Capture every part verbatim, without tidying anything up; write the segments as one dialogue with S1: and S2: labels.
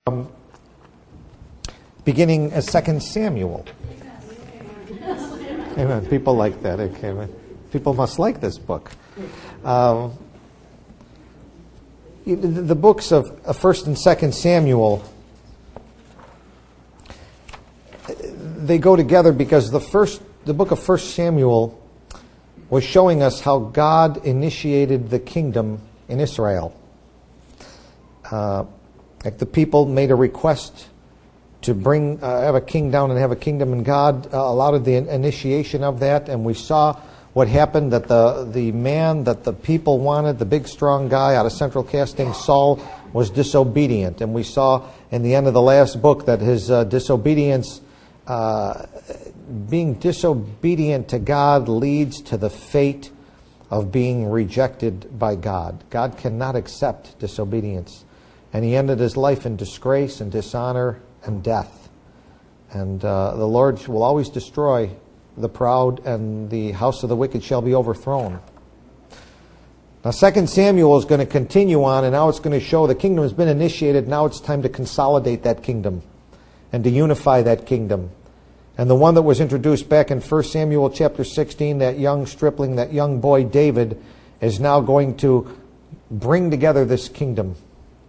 S1: Um, beginning as Second Samuel. Amen. People like that. Okay. People must like this book. Um, the books of First and Second Samuel, they go together because the first, the book of First Samuel was showing us how God initiated the kingdom in Israel. Uh, like the people made a request to bring, uh, have a king down and have a kingdom, and God uh, allowed the initiation of that, and we saw what happened, that the, the man that the people wanted, the big strong guy out of central casting, Saul, was disobedient. And we saw in the end of the last book that his uh, disobedience, uh, being disobedient to God leads to the fate of being rejected by God. God cannot accept disobedience. And he ended his life in disgrace and dishonor and death. And uh, the Lord will always destroy the proud, and the house of the wicked shall be overthrown. Now, Second Samuel is going to continue on, and now it's going to show the kingdom has been initiated. Now it's time to consolidate that kingdom and to unify that kingdom. And the one that was introduced back in First Samuel chapter sixteen, that young stripling, that young boy David, is now going to bring together this kingdom.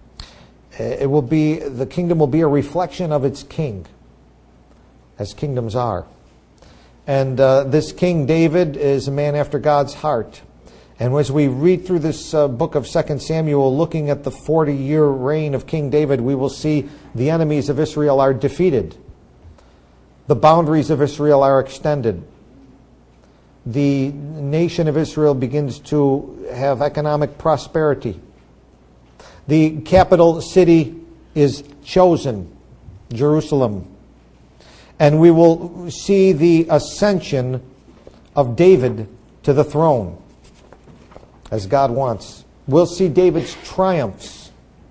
S1: It will be, the kingdom will be a reflection of its king, as kingdoms are. And uh, this King David is a man after God's heart. And as we read through this uh, book of Second Samuel, looking at the forty-year reign of King David, we will see the enemies of Israel are defeated. The boundaries of Israel are extended. The nation of Israel begins to have economic prosperity. The capital city is chosen, Jerusalem. And we will see the ascension of David to the throne, as God wants. We'll see David's triumphs,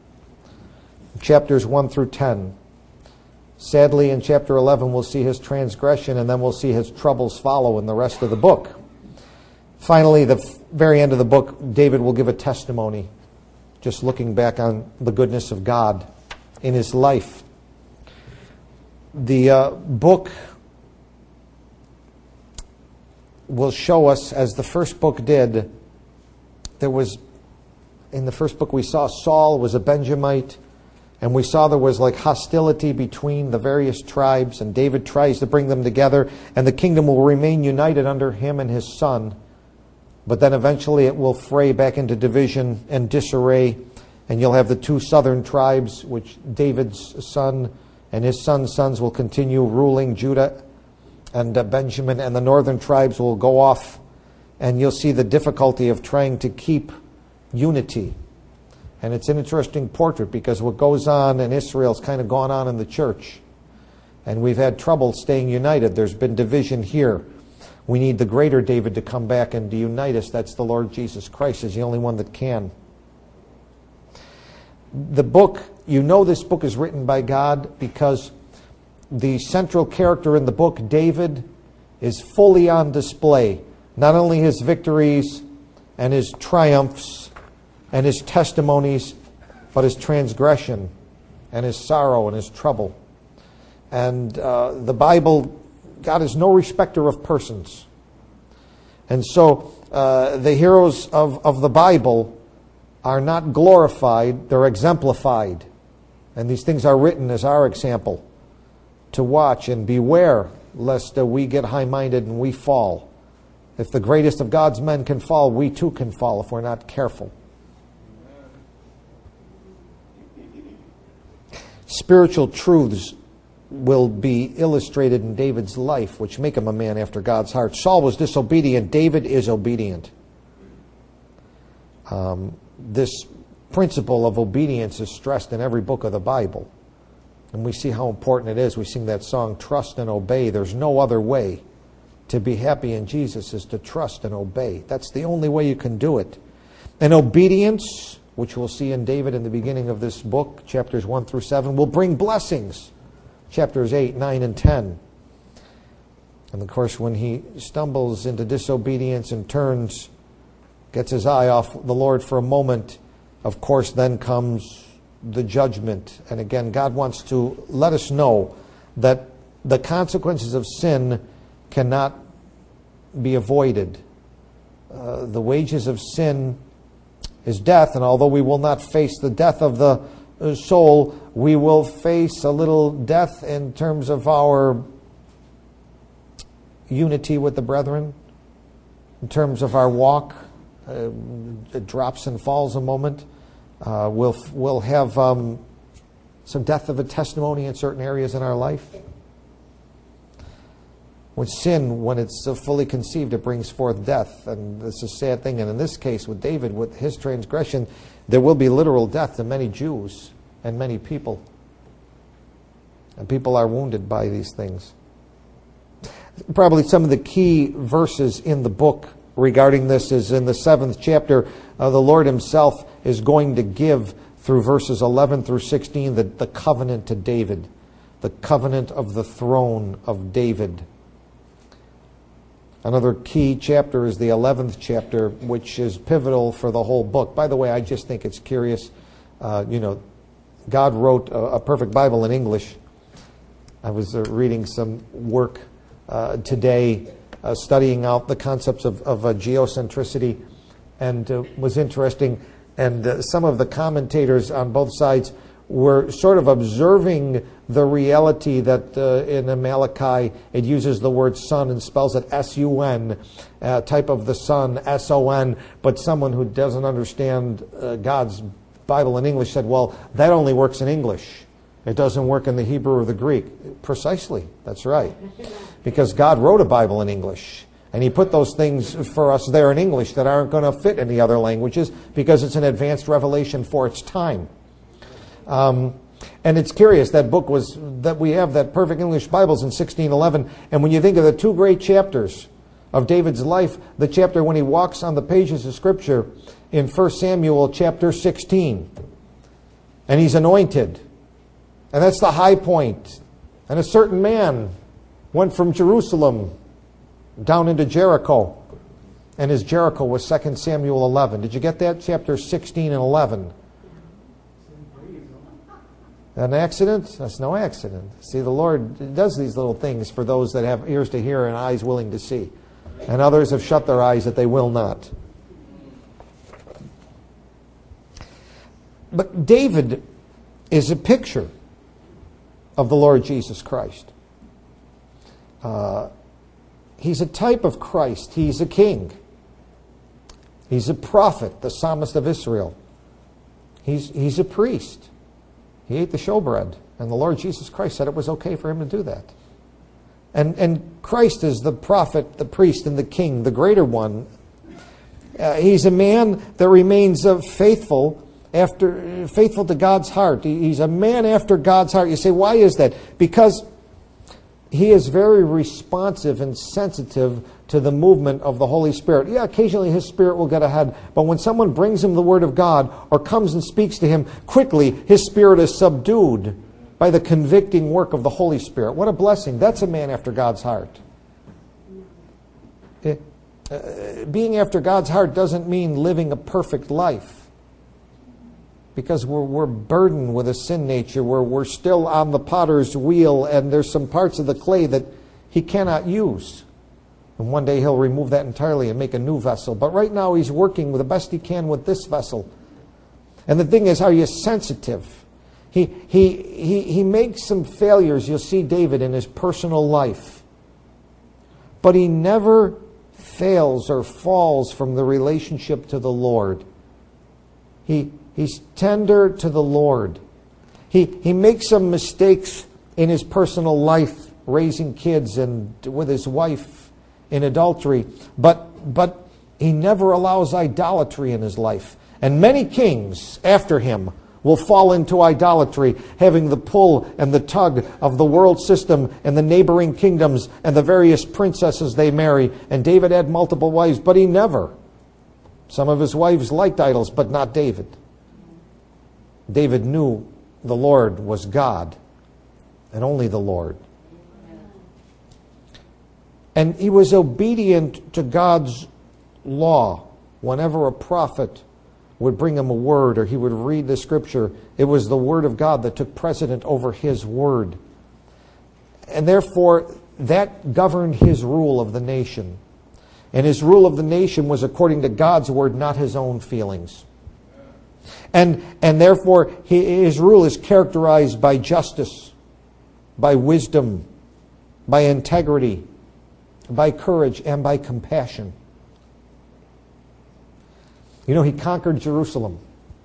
S1: chapters one through ten. Sadly, in chapter eleven, we'll see his transgression, and then we'll see his troubles follow in the rest of the book. Finally, the very end of the book, David will give a testimony, just looking back on the goodness of God in his life. The uh, book will show us, as the first book did, there was, in the first book we saw Saul was a Benjamite, and we saw there was like hostility between the various tribes, and David tries to bring them together, and the kingdom will remain united under him and his son. But then eventually it will fray back into division and disarray, and you'll have the two southern tribes, which David's son and his son's sons will continue ruling Judah and uh, Benjamin, and the northern tribes will go off, and you'll see the difficulty of trying to keep unity. And it's an interesting portrait, because what goes on in Israel has kind of gone on in the church. And we've had trouble staying united. There's been division here. We need the greater David to come back and to unite us. That's the Lord Jesus Christ, is the only one that can. The book, you know this book is written by God because the central character in the book, David, is fully on display. Not only his victories and his triumphs and his testimonies, but his transgression and his sorrow and his trouble. And uh, the Bible, God is no respecter of persons. And so uh, the heroes of, of the Bible are not glorified, they're exemplified. And these things are written as our example to watch and beware lest uh, we get high-minded and we fall. If the greatest of God's men can fall, we too can fall if we're not careful. Spiritual truths will be illustrated in David's life, which make him a man after God's heart. Saul was disobedient. David is obedient. Um, this principle of obedience is stressed in every book of the Bible. And we see how important it is. We sing that song, Trust and Obey. There's no other way to be happy in Jesus is to trust and obey. That's the only way you can do it. And obedience, which we'll see in David in the beginning of this book, chapters one through seven, will bring blessings. Chapters eight, nine, and ten. And of course, when he stumbles into disobedience and turns, gets his eye off the Lord for a moment, of course, then comes the judgment. And again, God wants to let us know that the consequences of sin cannot be avoided. Uh, the wages of sin is death, and although we will not face the death of the soul, we will face a little death in terms of our unity with the brethren, in terms of our walk. Uh, it drops and falls a moment. Uh, we'll, we'll have um, some death of a testimony in certain areas in our life. With sin, when it's fully conceived, it brings forth death. And it's a sad thing. And in this case, with David, with his transgression, there will be literal death to many Jews and many people. And people are wounded by these things. Probably some of the key verses in the book regarding this is in the seventh chapter. Uh, the Lord himself is going to give, through verses eleven through sixteen, the, the covenant to David. The covenant of the throne of David. Another key chapter is the eleventh chapter, which is pivotal for the whole book. By the way, I just think it's curious. Uh, you know, God wrote a, a perfect Bible in English. I was uh, reading some work uh, today, uh, studying out the concepts of, of uh, geocentricity, and uh, was interesting. And uh, some of the commentators on both sides were sort of observing the reality that uh, in Malachi it uses the word son and spells it S U N, uh, type of the son, S O N, but someone who doesn't understand uh, God's Bible in English said, well, that only works in English. It doesn't work in the Hebrew or the Greek. Precisely, that's right. Because God wrote a Bible in English. And he put those things for us there in English that aren't going to fit in the other languages because it's an advanced revelation for its time. Um, and it's curious, that book was, that we have that perfect English Bibles in sixteen eleven. And when you think of the two great chapters of David's life, the chapter when he walks on the pages of Scripture in First Samuel chapter sixteen. And he's anointed. And that's the high point. And a certain man went from Jerusalem down into Jericho. And his Jericho was Second Samuel eleven. Did you get that? Chapter sixteen and eleven. An accident? That's no accident. See, the Lord does these little things for those that have ears to hear and eyes willing to see. And others have shut their eyes that they will not. But David is a picture of the Lord Jesus Christ. Uh, he's a type of Christ. He's a king. He's a prophet, the psalmist of Israel. He's, he's a priest. He ate the showbread, and the Lord Jesus Christ said it was okay for him to do that. And, and Christ is the prophet, the priest, and the king, the greater one. Uh, he's a man that remains uh, faithful after faithful to God's heart. He, he's a man after God's heart. You say, why is that? Because he is very responsive and sensitive to the movement of the Holy Spirit. Yeah, occasionally his spirit will get ahead, but when someone brings him the Word of God or comes and speaks to him, quickly his spirit is subdued by the convicting work of the Holy Spirit. What a blessing. That's a man after God's heart. It, uh, being after God's heart doesn't mean living a perfect life, because we're, we're burdened with a sin nature. We're, we're still on the potter's wheel, and there's some parts of the clay that he cannot use. And one day he'll remove that entirely and make a new vessel. But right now he's working with the best he can with this vessel. And the thing is, are you sensitive? He, he, he, he makes some failures, you'll see David, in his personal life. But he never fails or falls from the relationship to the Lord. He, he's tender to the Lord. He, he makes some mistakes in his personal life, raising kids and with his wife in adultery, but but he never allows idolatry in his life. And many kings after him will fall into idolatry, having the pull and the tug of the world system and the neighboring kingdoms and the various princesses they marry. And David had multiple wives, but he never. Some of his wives liked idols, but not David. David knew the Lord was God, and only the Lord. And he was obedient to God's law whenever a prophet would bring him a word, or he would read the scripture, it was the word of God that took precedent over his word. And therefore, that governed his rule of the nation. And his rule of the nation was according to God's word, not his own feelings. And, and therefore, his rule is characterized by justice, by wisdom, by integrity, by courage, and by compassion. You know, he conquered Jerusalem.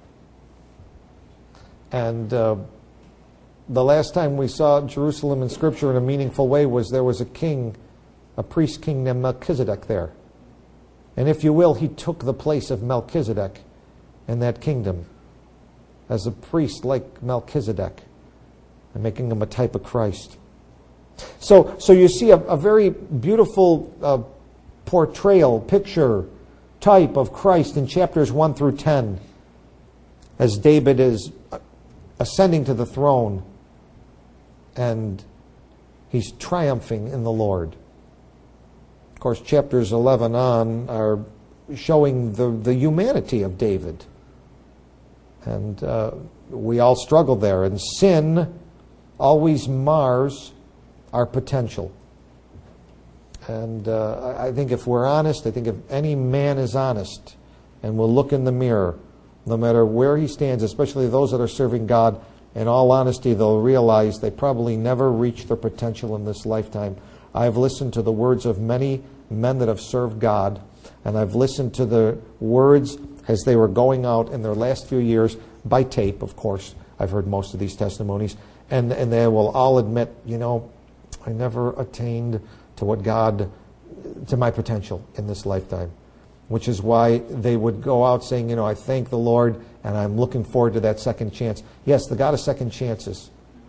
S1: And uh, the last time we saw Jerusalem in Scripture in a meaningful way was there was a king, a priest king named Melchizedek there. And if you will, he took the place of Melchizedek in that kingdom as a priest like Melchizedek, and making him a type of Christ. So, so you see a, a very beautiful uh, portrayal, picture, type of Christ in chapters one through ten as David is ascending to the throne and he's triumphing in the Lord. Of course, chapters eleven on are showing the, the humanity of David. And uh, we all struggle there. And sin always mars our potential. And uh, I think if we're honest, I think if any man is honest and will look in the mirror, no matter where he stands, especially those that are serving God, in all honesty, they'll realize they probably never reached their potential in this lifetime. I've listened to the words of many men that have served God, and I've listened to the words as they were going out in their last few years, by tape, of course. I've heard most of these testimonies, and, and they will all admit, you know, I never attained to what God, to my potential in this lifetime. Which is why they would go out saying, you know, I thank the Lord and I'm looking forward to that second chance. Yes, the God of second chances.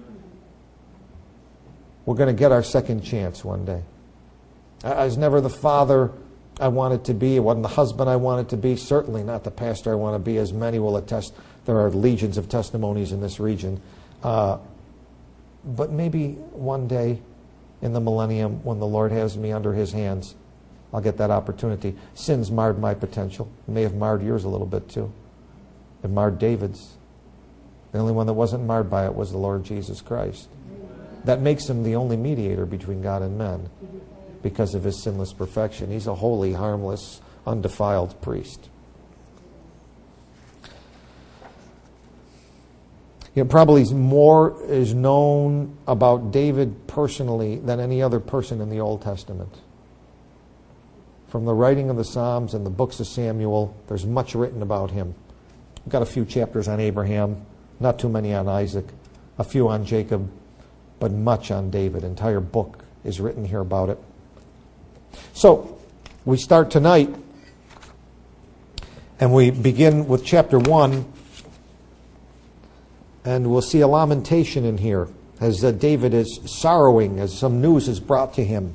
S1: We're going to get our second chance one day. I was never the father I wanted to be. I wasn't the husband I wanted to be. Certainly not the pastor I want to be, as many will attest. There are legions of testimonies in this region. Uh, but maybe one day in the millennium, when the Lord has me under his hands, I'll get that opportunity. Sin's marred my potential. It may have marred yours a little bit too. It marred David's. The only one that wasn't marred by it was the Lord Jesus Christ. That makes him the only mediator between God and men because of his sinless perfection. He's a holy, harmless, undefiled priest. You know, probably more is known about David personally than any other person in the Old Testament. From the writing of the Psalms and the books of Samuel, there's much written about him. We've got a few chapters on Abraham, not too many on Isaac, a few on Jacob, but much on David. An entire book is written here about it. So, we start tonight, and we begin with chapter one, and we'll see a lamentation in here as uh, David is sorrowing as some news is brought to him.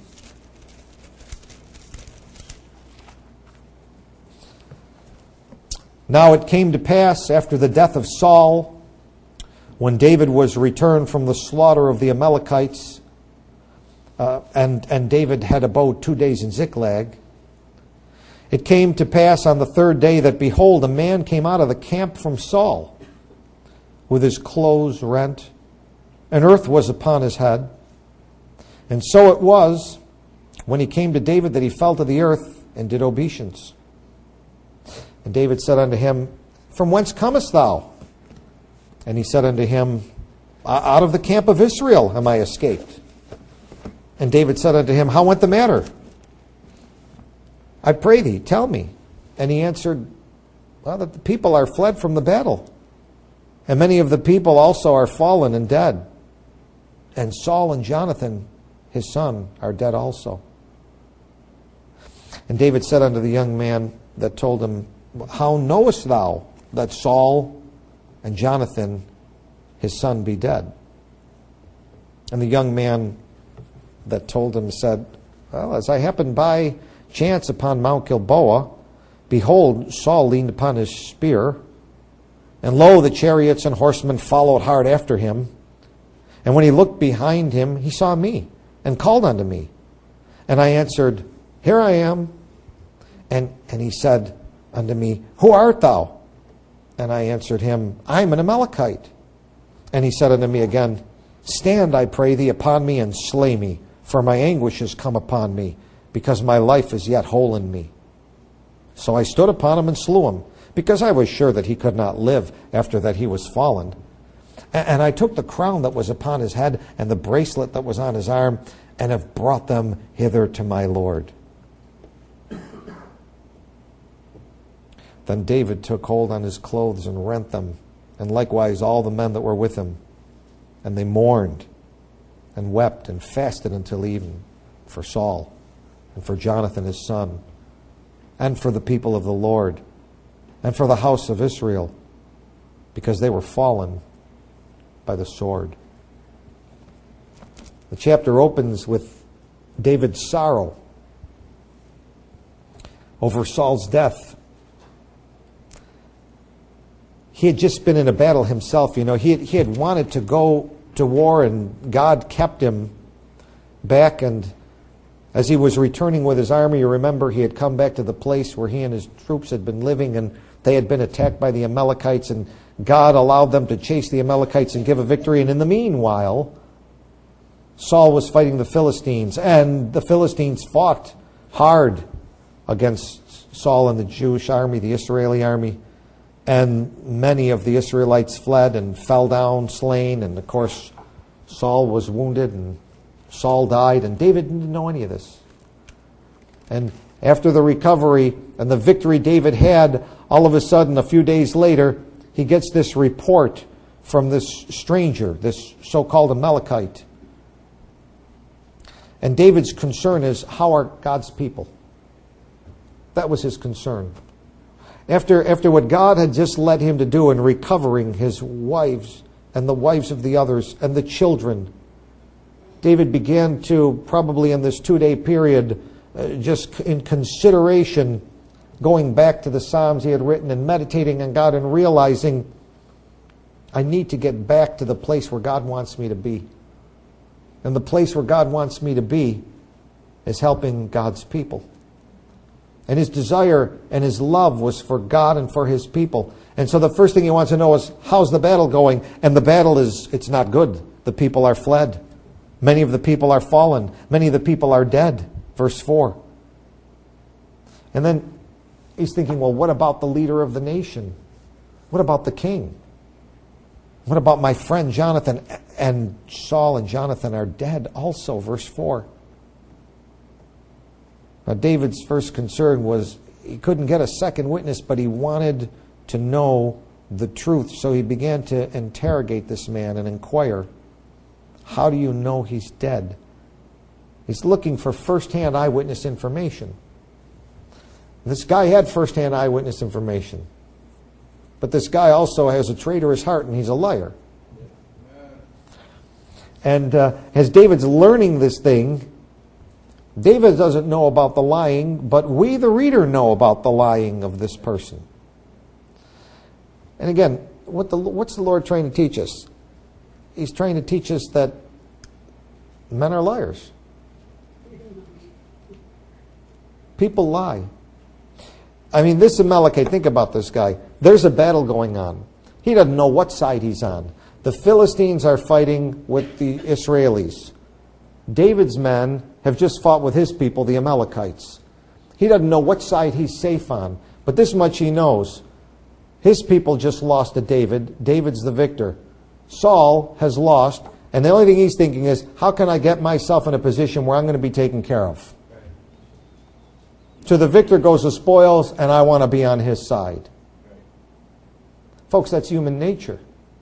S1: Now it came to pass after the death of Saul, when David was returned from the slaughter of the Amalekites, uh, and, and David had abode two days in Ziklag, it came to pass on the third day that, behold, a man came out of the camp from Saul, with his clothes rent, and earth was upon his head. And so it was, when he came to David, that he fell to the earth and did obeisance. And David said unto him, From whence comest thou? And he said unto him, Out of the camp of Israel am I escaped. And David said unto him, How went the matter? I pray thee, tell me. And he answered, Well, that the people are fled from the battle, and many of the people also are fallen and dead. And Saul and Jonathan, his son, are dead also. And David said unto the young man that told him, How knowest thou that Saul and Jonathan, his son, be dead? And the young man that told him said, Well, as I happened by chance upon Mount Gilboa, behold, Saul leaned upon his spear, and lo, the chariots and horsemen followed hard after him. And when he looked behind him, he saw me, and called unto me. And I answered, Here I am. And, and he said unto me, Who art thou? And I answered him, I am an Amalekite. And he said unto me again, Stand, I pray thee, upon me, and slay me, for my anguish is come upon me, because my life is yet whole in me. So I stood upon him and slew him, because I was sure that he could not live after that he was fallen. And I took the crown that was upon his head, and the bracelet that was on his arm, and have brought them hither to my Lord. Then David took hold on his clothes and rent them, and likewise all the men that were with him. And they mourned and wept and fasted until even for Saul and for Jonathan his son, and for the people of the Lord, and for the house of Israel, because they were fallen by the sword. The chapter opens with David's sorrow over Saul's death. He had just been in a battle himself. You know, he had, he had wanted to go to war, and God kept him back. And as he was returning with his army, you remember he had come back to the place where he and his troops had been living, and they had been attacked by the Amalekites, and God allowed them to chase the Amalekites and give a victory. And in the meanwhile, Saul was fighting the Philistines, and the Philistines fought hard against Saul and the Jewish army, the Israeli army. And many of the Israelites fled and fell down, slain. And of course, Saul was wounded and Saul died. And David didn't know any of this. And after the recovery and the victory David had, all of a sudden, a few days later, he gets this report from this stranger, this so-called Amalekite. And David's concern is, how are God's people? That was his concern. After, after what God had just led him to do in recovering his wives and the wives of the others and the children, David began to, probably in this two-day period, uh, just in consideration, going back to the Psalms he had written and meditating on God and realizing, I need to get back to the place where God wants me to be. And the place where God wants me to be is helping God's people. And his desire and his love was for God and for his people. And so the first thing he wants to know is, how's the battle going? And the battle is, it's not good. The people are fled. Many of the people are fallen. Many of the people are dead. Verse four. And then he's thinking, well, what about the leader of the nation? What about the king? What about my friend Jonathan? And Saul and Jonathan are dead also. Verse four. Now, David's first concern was he couldn't get a second witness, but he wanted to know the truth. So he began to interrogate this man and inquire, how do you know he's dead? He's looking for first-hand eyewitness information. This guy had first-hand eyewitness information. But this guy also has a traitorous heart, and he's a liar. And uh, as David's learning this thing, David doesn't know about the lying, but we, the reader, know about the lying of this person. And again, what the, what's the Lord trying to teach us? He's trying to teach us that men are liars. People lie. I mean, this Amalekite, think about this guy. There's a battle going on. He doesn't know what side he's on. The Philistines are fighting with the Israelis. David's men have just fought with his people, the Amalekites. He doesn't know what side he's safe on. But this much he knows. His people just lost to David. David's the victor. Saul has lost. And the only thing he's thinking is, how can I get myself in a position where I'm going to be taken care of? To the victor goes the spoils, and I want to be on his side. Folks, that's human nature.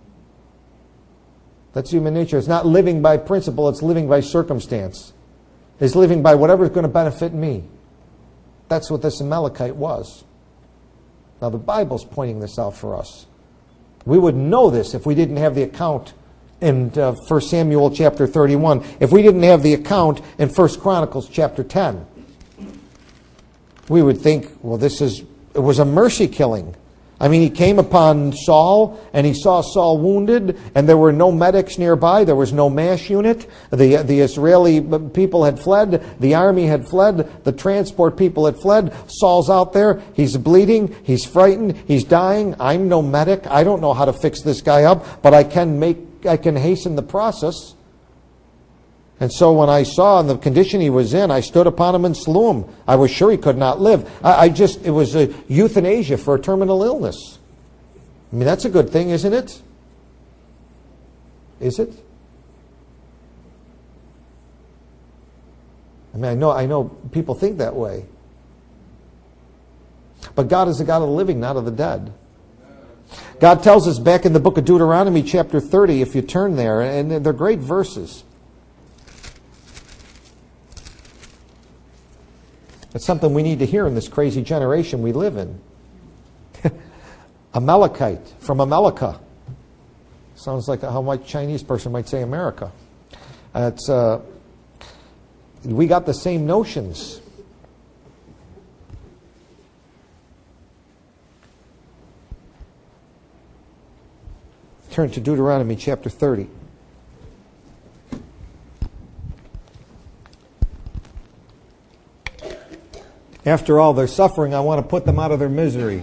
S1: That's human nature. It's not living by principle, it's living by circumstance. It's living by whatever's going to benefit me. That's what this Amalekite was. Now the Bible's pointing this out for us. We would know this if we didn't have the account in uh, First Samuel chapter thirty-one. If we didn't have the account in First Chronicles chapter ten. We would think, well, this is, it was a mercy killing. I mean, he came upon Saul, and he saw Saul wounded, and there were no medics nearby. There was no MASH unit. The, the Israeli people had fled. The army had fled. The transport people had fled. Saul's out there. He's bleeding. He's frightened. He's dying. I'm no medic. I don't know how to fix this guy up, but I can make, I can hasten the process. And so when I saw in the condition he was in, I stood upon him and slew him. I was sure he could not live. I, I just, it was a euthanasia for a terminal illness. I mean, that's a good thing, isn't it? Is it? I mean, I know, I know people think that way. But God is the God of the living, not of the dead. God tells us back in the book of Deuteronomy chapter thirty, if you turn there, and they're great verses. It's something we need to hear in this crazy generation we live in. Amalekite, from Amalekah. Sounds like how a Chinese person might say America. Uh, it's, uh, we got the same notions. Turn to Deuteronomy chapter thirty. After all their suffering, I want to put them out of their misery.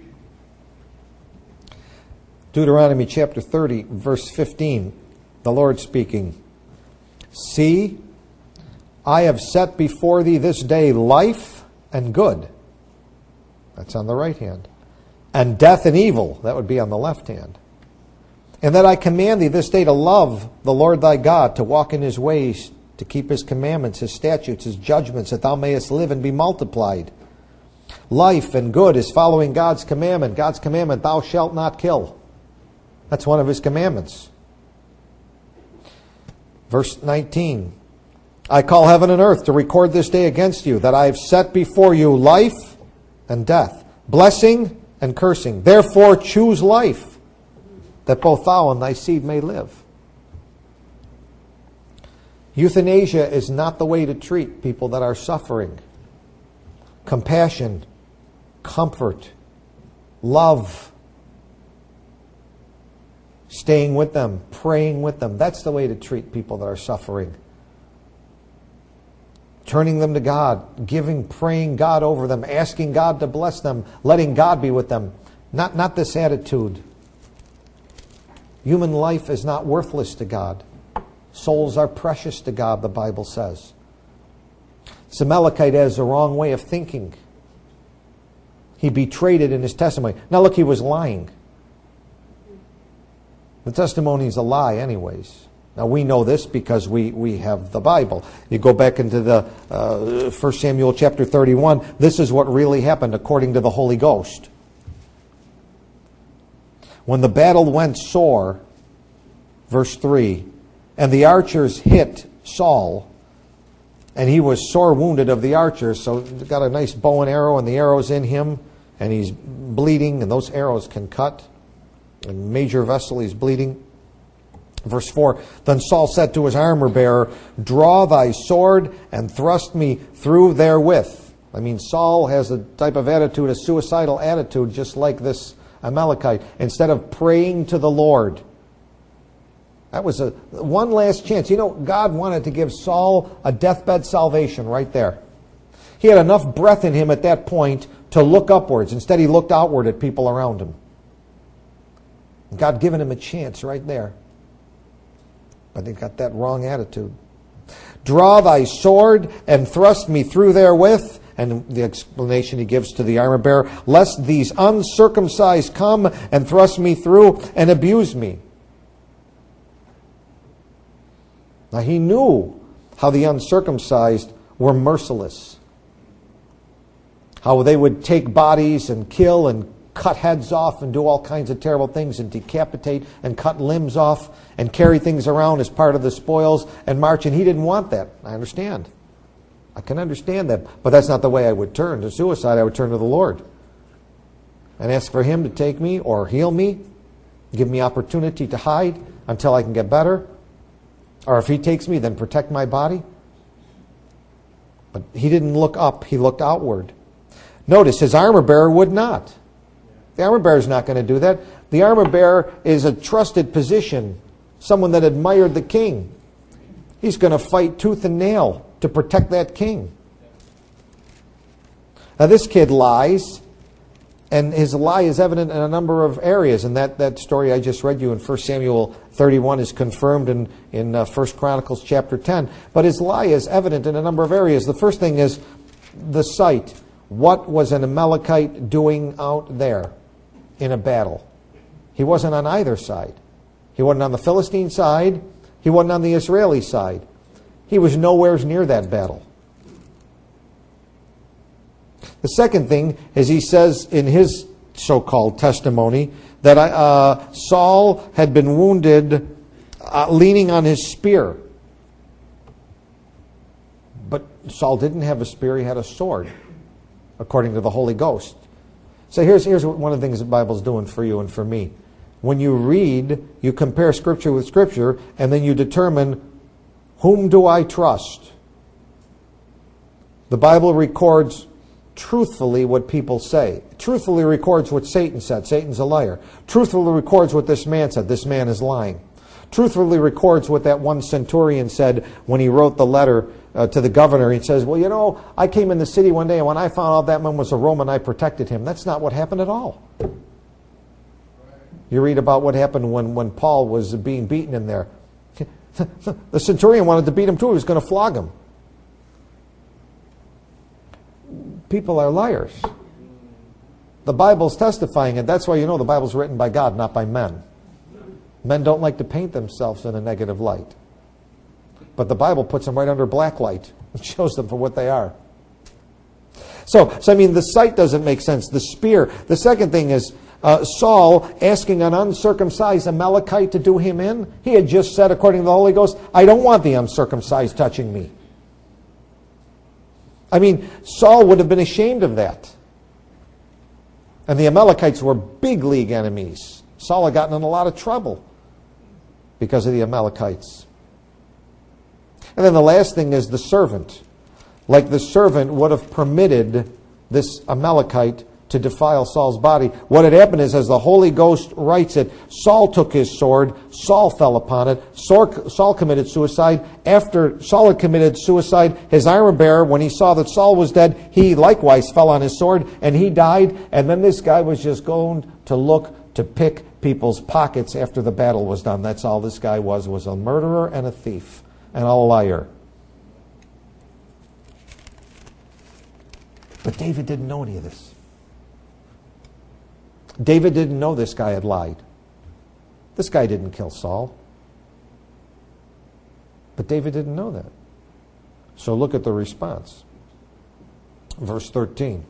S1: Deuteronomy chapter thirty, verse fifteen. The Lord speaking. See, I have set before thee this day life and good. That's on the right hand. And death and evil. That would be on the left hand. And that I command thee this day to love the Lord thy God, to walk in his ways, to keep his commandments, his statutes, his judgments, that thou mayest live and be multiplied. Life and good is following God's commandment. God's commandment, thou shalt not kill. That's one of his commandments. Verse nineteen. I call heaven and earth to record this day against you, that I have set before you life and death, blessing and cursing. Therefore choose life, that both thou and thy seed may live. Euthanasia is not the way to treat people that are suffering. Compassion, comfort, love, staying with them, praying with them. That's the way to treat people that are suffering. Turning them to God, giving, praying God over them, asking God to bless them, letting God be with them. Not, not this attitude. Human life is not worthless to God. Souls are precious to God, the Bible says. This Amalekite has the wrong way of thinking. He betrayed it in his testimony. Now look, he was lying. The testimony is a lie anyways. Now we know this because we, we have the Bible. You go back into the uh, First Samuel chapter thirty-one. This is what really happened according to the Holy Ghost. When the battle went sore, verse three, and the archers hit Saul, and he was sore wounded of the archers, so got a nice bow and arrow, and the arrow's in him, and he's bleeding, and those arrows can cut. A major vessel, he's bleeding. Verse four, then Saul said to his armor-bearer, draw thy sword and thrust me through therewith. I mean, Saul has a type of attitude, a suicidal attitude, just like this Amalekite. Instead of praying to the Lord, that was a one last chance. You know, God wanted to give Saul a deathbed salvation right there. He had enough breath in him at that point to look upwards. Instead, he looked outward at people around him. God given him a chance right there. But he got that wrong attitude. Draw thy sword and thrust me through therewith. And the explanation he gives to the armor-bearer, lest these uncircumcised come and thrust me through and abuse me. Now he knew how the uncircumcised were merciless. How they would take bodies and kill and cut heads off and do all kinds of terrible things and decapitate and cut limbs off and carry things around as part of the spoils and march. And he didn't want that. I understand. I can understand that. But that's not the way I would turn to suicide. I would turn to the Lord and ask for him to take me or heal me, give me opportunity to hide until I can get better. Or if he takes me, then protect my body. But he didn't look up. He looked outward. Notice his armor-bearer would not. The armor bearer is not going to do that. The armor bearer is a trusted position, someone that admired the king. He's going to fight tooth and nail to protect that king. Now this kid lies, and his lie is evident in a number of areas. And that, that story I just read you in First Samuel thirty-one is confirmed in, in uh, First Chronicles chapter ten. But his lie is evident in a number of areas. The first thing is the sight. What was an Amalekite doing out there in a battle? He wasn't on either side. He wasn't on the Philistine side. He wasn't on the Israeli side. He was nowhere near that battle. The second thing is he says in his so-called testimony that uh, Saul had been wounded uh, leaning on his spear. But Saul didn't have a spear, he had a sword, according to the Holy Ghost. So here's, here's one of the things the Bible's doing for you and for me. When you read, you compare Scripture with Scripture, and then you determine, whom do I trust? The Bible records truthfully what people say. Truthfully records what Satan said. Satan's a liar. Truthfully records what this man said. This man is lying. Truthfully records what that one centurion said when he wrote the letter uh, to the governor. He says, well, you know, I came in the city one day, and when I found out that man was a Roman, I protected him. That's not what happened at all. You read about what happened when, when Paul was being beaten in there. The centurion wanted to beat him too. He was going to flog him. People are liars. The Bible's testifying, and that's why you know the Bible's written by God, not by men. Men don't like to paint themselves in a negative light. But the Bible puts them right under black light. It shows them for what they are. So, so I mean, the sight doesn't make sense. The spear. The second thing is uh, Saul asking an uncircumcised Amalekite to do him in. He had just said, according to the Holy Ghost, I don't want the uncircumcised touching me. I mean, Saul would have been ashamed of that. And the Amalekites were big league enemies. Saul had gotten in a lot of trouble because of the Amalekites. And then the last thing is the servant. Like the servant would have permitted this Amalekite to defile Saul's body. What had happened is, as the Holy Ghost writes it, Saul took his sword, Saul fell upon it, Saul, Saul committed suicide. After Saul had committed suicide, his armor bearer, when he saw that Saul was dead, he likewise fell on his sword, and he died. And then this guy was just going to look to pick people's pockets after the battle was done. That's all this guy was, was a murderer and a thief and a liar. But David didn't know any of this. David didn't know this guy had lied. This guy didn't kill Saul. But David didn't know that. So look at the response. Verse thirteen.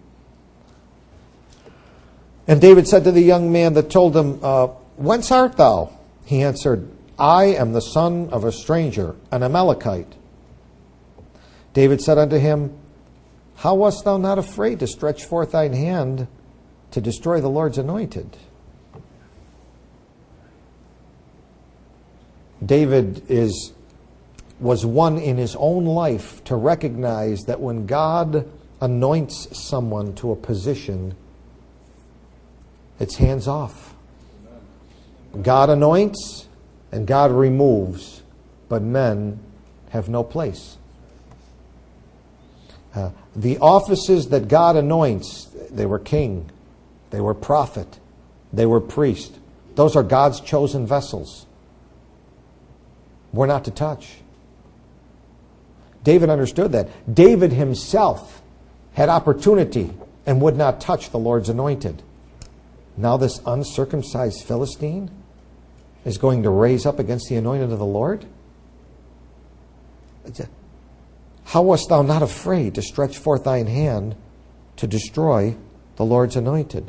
S1: And David said to the young man that told him, uh, whence art thou? He answered, I am the son of a stranger, an Amalekite. David said unto him, how wast thou not afraid to stretch forth thine hand to destroy the Lord's anointed? David is, was one in his own life to recognize that when God anoints someone to a position, it's hands off. God anoints and God removes, but men have no place. Uh, the offices that God anoints, they were king, they were prophet, they were priest. Those are God's chosen vessels. We're not to touch. David understood that. David himself had opportunity and would not touch the Lord's anointed. Now this uncircumcised Philistine is going to raise up against the anointed of the Lord? How wast thou not afraid to stretch forth thine hand to destroy the Lord's anointed?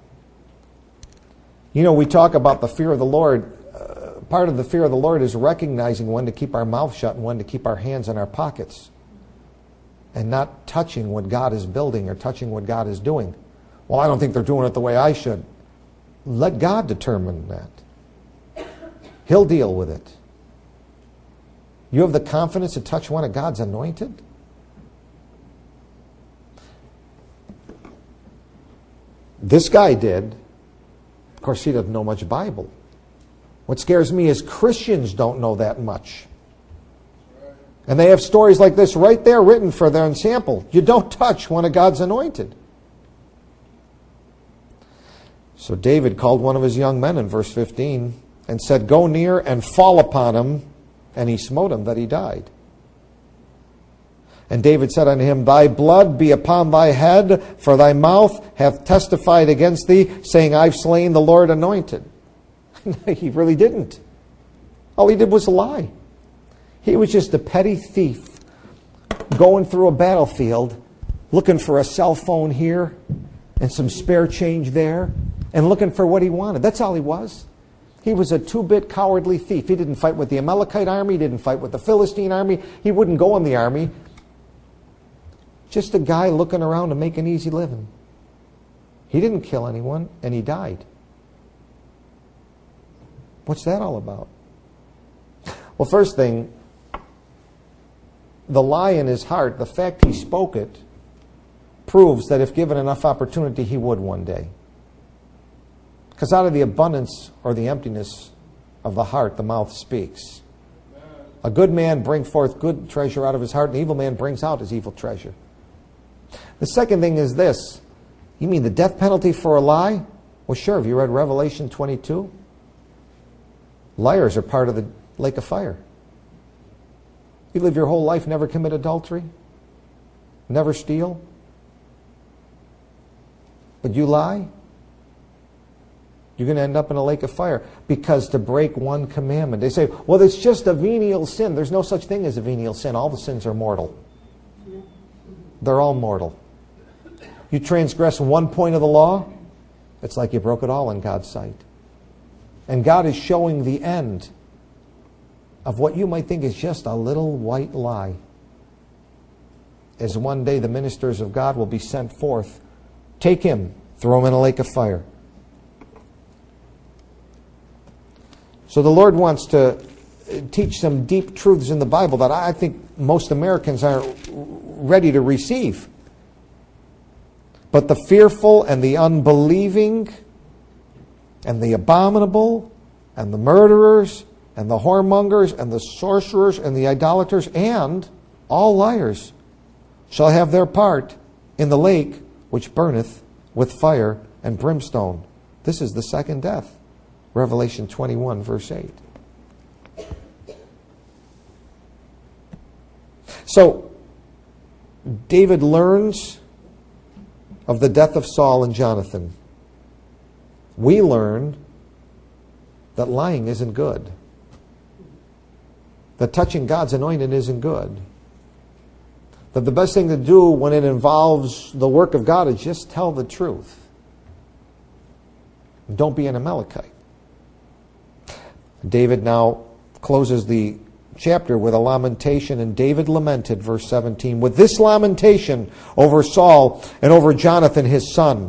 S1: You know, we talk about the fear of the Lord. Uh, part of the fear of the Lord is recognizing when to keep our mouth shut and when to keep our hands in our pockets and not touching what God is building or touching what God is doing. Well, I don't think they're doing it the way I should. Let God determine that. He'll deal with it. You have the confidence to touch one of God's anointed? This guy did. course, he doesn't know much Bible. What scares me is Christians don't know that much. And they have stories like this right there written for their example. You don't touch one of God's anointed. So David called one of his young men in verse fifteen and said, "Go near and fall upon him." And he smote him that he died. And David said unto him, "Thy blood be upon thy head, for thy mouth hath testified against thee, saying, I've slain the Lord anointed." He really didn't. All he did was lie. He was just a petty thief going through a battlefield, looking for a cell phone here and some spare change there, and looking for what he wanted. That's all he was. He was a two-bit cowardly thief. He didn't fight with the Amalekite army. He didn't fight with the Philistine army. He wouldn't go in the army. Just a guy looking around to make an easy living. He didn't kill anyone, and he died. What's that all about? Well, first thing, the lie in his heart, the fact he spoke it, proves that if given enough opportunity, he would one day. Because out of the abundance or the emptiness of the heart, the mouth speaks. A good man brings forth good treasure out of his heart, and an evil man brings out his evil treasure. The second thing is this. You mean the death penalty for a lie? Well, sure. Have you read Revelation twenty-two? Liars are part of the lake of fire. You live your whole life, never commit adultery, never steal, but you lie, you're going to end up in a lake of fire. Because to break one commandment, they say, well, it's just a venial sin. There's no such thing as a venial sin. All the sins are mortal. They're all mortal. You transgress one point of the law, it's like you broke it all in God's sight. And God is showing the end of what you might think is just a little white lie. As one day the ministers of God will be sent forth. Take him, throw him in a lake of fire. So the Lord wants to teach some deep truths in the Bible that I think most Americans aren't ready to receive. But the fearful and the unbelieving and the abominable and the murderers and the whoremongers and the sorcerers and the idolaters and all liars shall have their part in the lake which burneth with fire and brimstone. This is the second death. Revelation twenty-one, verse eight. So, David learns of the death of Saul and Jonathan. We learn that lying isn't good. That touching God's anointed isn't good. That the best thing to do when it involves the work of God is just tell the truth. Don't be an Amalekite. David now closes the chapter with a lamentation, and David lamented, verse seventeen, with this lamentation over Saul and over Jonathan his son.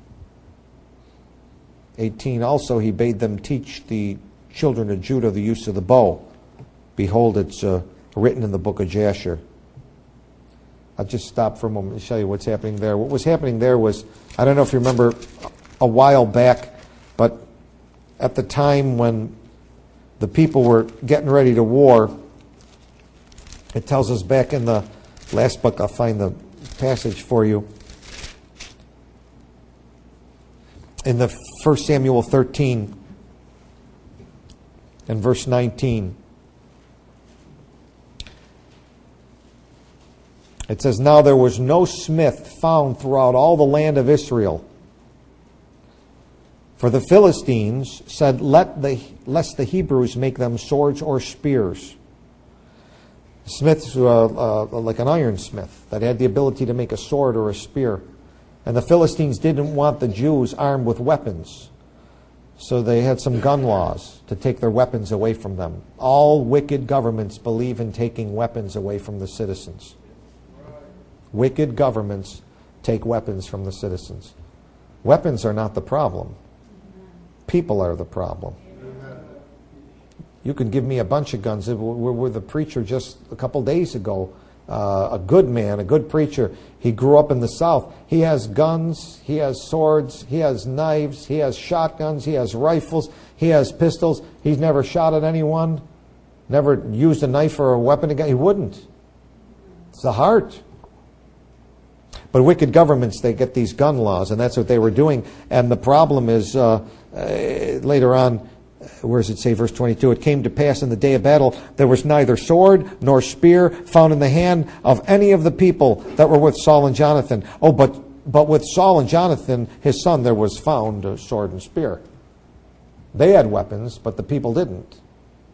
S1: eighteen, also he bade them teach the children of Judah the use of the bow. Behold, it's uh, written in the book of Jasher. I'll just stop for a moment and show you what's happening there. What was happening there was, I don't know if you remember a while back, but at the time when the people were getting ready to war, it tells us back in the last book, I'll find the passage for you, in the First Samuel thirteen and verse nineteen. It says, now there was no smith found throughout all the land of Israel. For the Philistines said, Let the, lest the Hebrews make them swords or spears. Smiths were uh, uh, like an ironsmith that had the ability to make a sword or a spear. And the Philistines didn't want the Jews armed with weapons. So they had some gun laws to take their weapons away from them. All wicked governments believe in taking weapons away from the citizens. Wicked governments take weapons from the citizens. Weapons are not the problem. People are the problem. You can give me a bunch of guns. We were with a preacher just a couple days ago uh, a good man, a good preacher. He grew up in the South. He has guns, he has swords, he has knives, he has shotguns, he has rifles, he has pistols. He's never shot at anyone, never used a knife or a weapon again. He wouldn't. It's the heart. But wicked governments, they get these gun laws, and that's what they were doing. And the problem is, uh, uh, later on, where does it say, verse twenty-two, it came to pass in the day of battle, there was neither sword nor spear found in the hand of any of the people that were with Saul and Jonathan. Oh, but, but with Saul and Jonathan, his son, there was found a sword and spear. They had weapons, but the people didn't.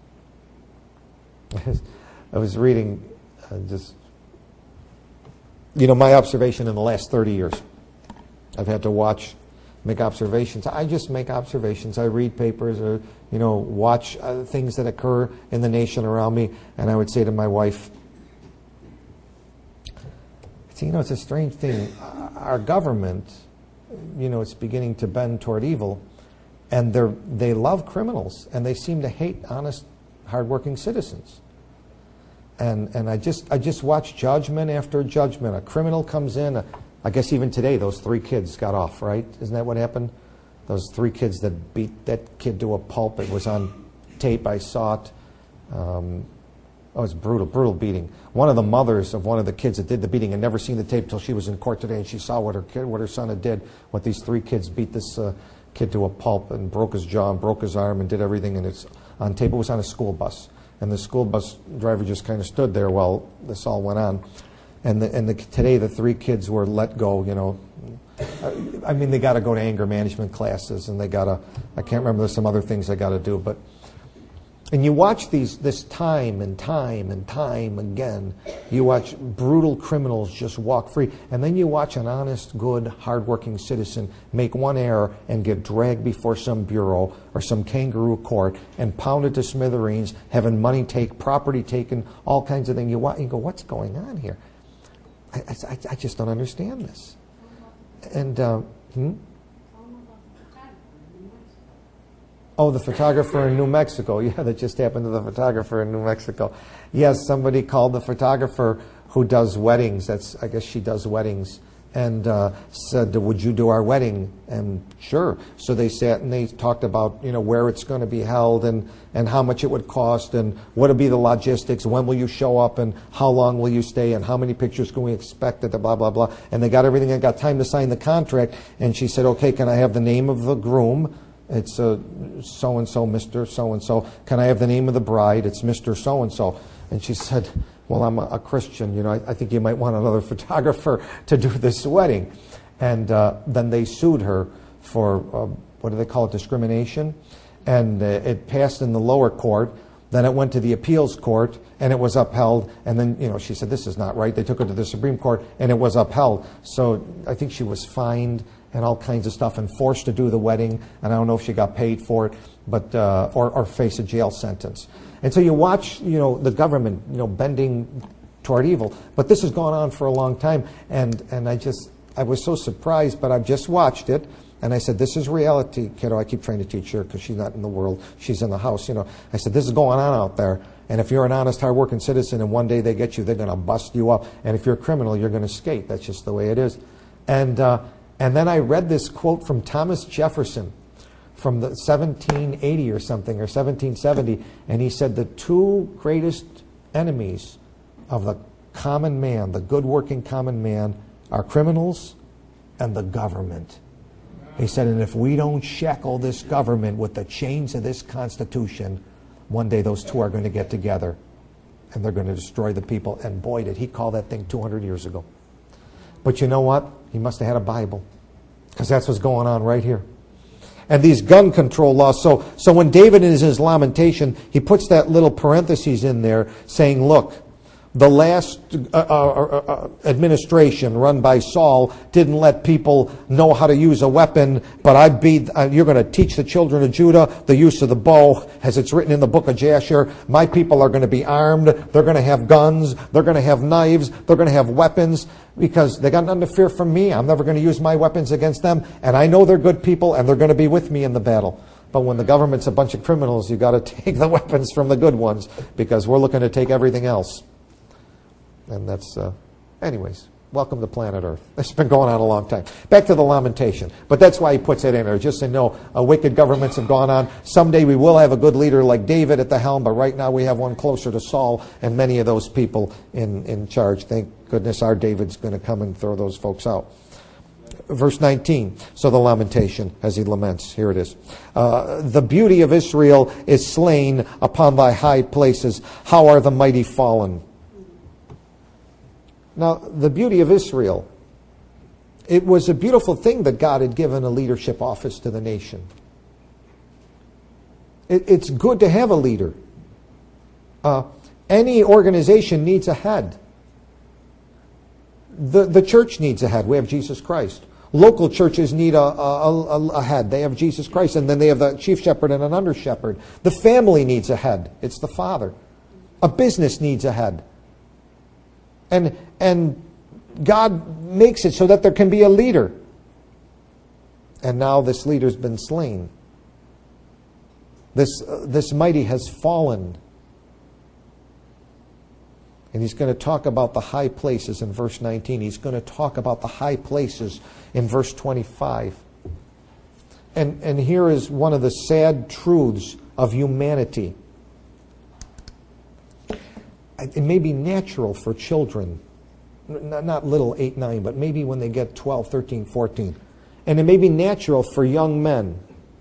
S1: I was reading uh, just... You know, my observation in the last thirty years, I've had to watch, make observations. I just make observations. I read papers or, you know, watch uh, things that occur in the nation around me. And I would say to my wife, you know, it's a strange thing. Our government, you know, it's beginning to bend toward evil. And they're, they love criminals. And they seem to hate honest, hardworking citizens. And and I just I just watch judgment after judgment. A criminal comes in. Uh, I guess even today those three kids got off, right? Isn't that what happened? Those three kids that beat that kid to a pulp. It was on tape. I saw it. Um, oh, it was brutal, brutal beating. One of the mothers of one of the kids that did the beating had never seen the tape until she was in court today, and she saw what her kid, what her son had did. What these three kids beat this uh, kid to a pulp and broke his jaw and broke his arm and did everything. And it's on tape. It was on a school bus. And the school bus driver just kind of stood there while this all went on. And the, and the, today the three kids were let go, you know. I mean, they got to go to anger management classes, and they got to, I can't remember, there's some other things they got to do. But, and you watch these, this time and time and time again. You watch brutal criminals just walk free. And then you watch an honest, good, hardworking citizen make one error and get dragged before some bureau or some kangaroo court and pounded to smithereens, having money taken, property taken, all kinds of things. You, watch, you go, what's going on here? I, I, I just don't understand this. And, uh, hmm? Oh, the photographer in New Mexico. Yeah, that just happened to the photographer in New Mexico. Yes, somebody called the photographer who does weddings. That's, I guess she does weddings. And uh, said, would you do our wedding? And sure. So they sat and they talked about, you know, where it's going to be held and, and how much it would cost and what would be the logistics, when will you show up and how long will you stay and how many pictures can we expect at the blah, blah, blah. And they got everything and got time to sign the contract. And she said, okay, can I have the name of the groom? It's uh, so-and-so, Mister So-and-so. Can I have the name of the bride? It's Mister So-and-so. And she said, well, I'm a, a Christian. You know, I, I think you might want another photographer to do this wedding. And uh, then they sued her for, uh, what do they call it, discrimination? And uh, it passed in the lower court. Then it went to the appeals court, and it was upheld. And then, you know, she said, this is not right. They took her to the Supreme Court, and it was upheld. So I think she was fined and all kinds of stuff, and forced to do the wedding. And I don't know if she got paid for it, but uh, or, or face a jail sentence. And so you watch, you know, the government, you know, bending toward evil. But this has gone on for a long time, and and I just I was so surprised. But I've just watched it, and I said, this is reality, kiddo. I keep trying to teach her because she's not in the world; she's in the house. You know, I said, this is going on out there. And if you're an honest, hardworking citizen, and one day they get you, they're going to bust you up. And if you're a criminal, you're going to skate. That's just the way it is. And uh, And then I read this quote from Thomas Jefferson from the seventeen eighty or something, or seventeen seventy, and he said the two greatest enemies of the common man, the good working common man, are criminals and the government. He said, and if we don't shackle this government with the chains of this Constitution, one day those two are going to get together and they're going to destroy the people. And boy, did he call that thing two hundred years ago. But you know what? He must have had a Bible, because that's what's going on right here. And these gun control laws. So, so when David is in his lamentation, he puts that little parentheses in there saying, look, the last uh, uh, uh, administration run by Saul didn't let people know how to use a weapon, but I be, uh, you're going to teach the children of Judah the use of the bow, as it's written in the book of Jasher. My people are going to be armed. They're going to have guns. They're going to have knives. They're going to have weapons, because they got nothing to fear from me. I'm never going to use my weapons against them, and I know they're good people, and they're going to be with me in the battle. But when the government's a bunch of criminals, you've got to take the weapons from the good ones, because we're looking to take everything else. And that's, uh, anyways, welcome to planet Earth. It's been going on a long time. Back to the lamentation. But that's why he puts it in there, just to know uh, wicked governments have gone on. Someday we will have a good leader like David at the helm, but right now we have one closer to Saul and many of those people in, in charge. Thank goodness our David's going to come and throw those folks out. Verse nineteen, so the lamentation as he laments. Here it is. Uh, the beauty of Israel is slain upon thy high places. How are the mighty fallen? Now, the beauty of Israel, it was a beautiful thing that God had given a leadership office to the nation. It, it's good to have a leader. Uh, any organization needs a head. The, the church needs a head. We have Jesus Christ. Local churches need a, a, a, a head. They have Jesus Christ, and then they have the chief shepherd and an under shepherd. The family needs a head. It's the father. A business needs a head. And, and God makes it so that there can be a leader. And now this leader's been slain. This, uh, this mighty has fallen. And he's going to talk about the high places in verse nineteen. He's going to talk about the high places in verse twenty-five. And, and here is one of the sad truths of humanity. It may be natural for children, not little eight, nine, but maybe when they get twelve, thirteen, fourteen. And it may be natural for young men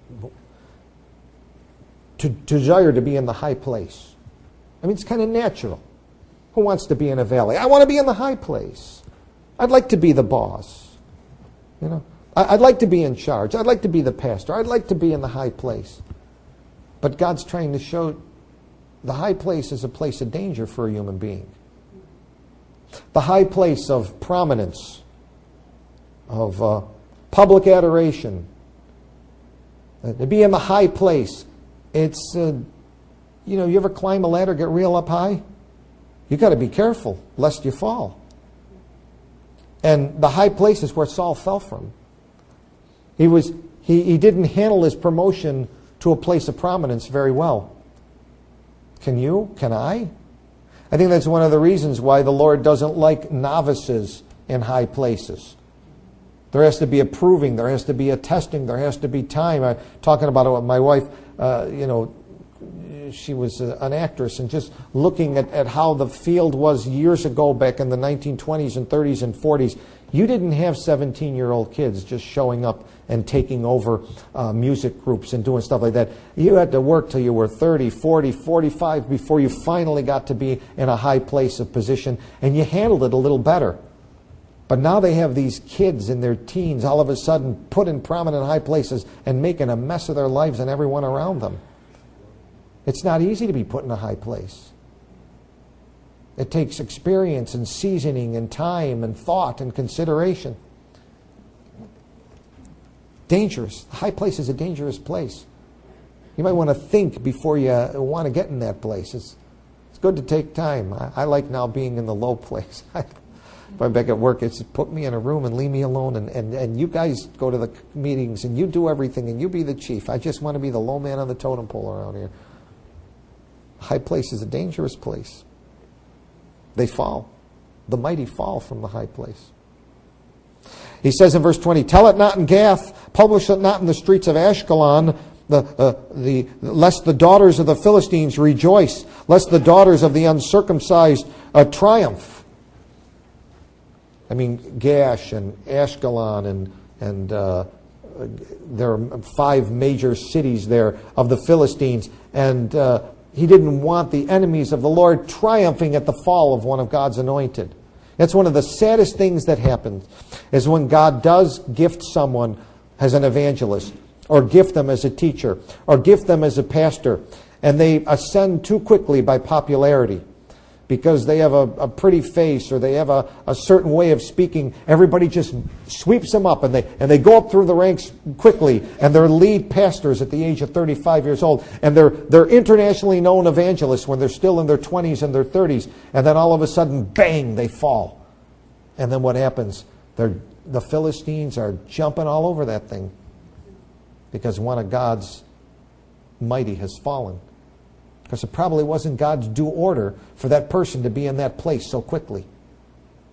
S1: to, to desire to be in the high place. I mean, it's kind of natural. Who wants to be in a valley? I want to be in the high place. I'd like to be the boss. You know, I'd like to be in charge. I'd like to be the pastor. I'd like to be in the high place. But God's trying to show the high place is a place of danger for a human being. The high place of prominence, of uh, public adoration. Uh, to be in the high place, it's, uh, you know, you ever climb a ladder, get real up high? You've got to be careful, lest you fall. And the high place is where Saul fell from. He, was, he, he didn't handle his promotion to a place of prominence very well. Can you? Can I? I think that's one of the reasons why the Lord doesn't like novices in high places. There has to be a proving. There has to be a testing. There has to be time. I'm talking about it with my wife, uh, you know, she was a, an actress, and just looking at, at how the field was years ago back in the nineteen twenties and thirties and forties, you didn't have seventeen-year-old kids just showing up and taking over uh, music groups and doing stuff like that. You had to work till you were thirty, forty, forty-five before you finally got to be in a high place of position, and you handled it a little better. But now they have these kids in their teens all of a sudden put in prominent high places and making a mess of their lives and everyone around them. It's not easy to be put in a high place. It takes experience and seasoning and time and thought and consideration. Dangerous. The high place is a dangerous place. You might want to think before you want to get in that place. It's, it's good to take time. I, I like now being in the low place. If I'm back at work, it's put me in a room and leave me alone, and, and, and you guys go to the meetings and you do everything and you be the chief. I just want to be the low man on the totem pole around here. High place is a dangerous place. They fall. The mighty fall from the high place. He says in verse twenty, tell it not in Gath, publish it not in the streets of Ashkelon, the, uh, the, lest the daughters of the Philistines rejoice, lest the daughters of the uncircumcised uh, triumph. I mean, Gash and Ashkelon, and, and uh, there are five major cities there of the Philistines, and uh, he didn't want the enemies of the Lord triumphing at the fall of one of God's anointed. That's one of the saddest things that happens, is when God does gift someone as an evangelist, or gift them as a teacher, or gift them as a pastor, and they ascend too quickly by popularity because they have a, a pretty face, or they have a, a certain way of speaking. Everybody just sweeps them up, and they and they go up through the ranks quickly, and they're lead pastors at the age of thirty-five years old, and they're they're internationally known evangelists when they're still in their twenties and their thirties, and then all of a sudden, bang, they fall. And then what happens? They're, the Philistines are jumping all over that thing because one of God's mighty has fallen. Because it probably wasn't God's due order for that person to be in that place so quickly.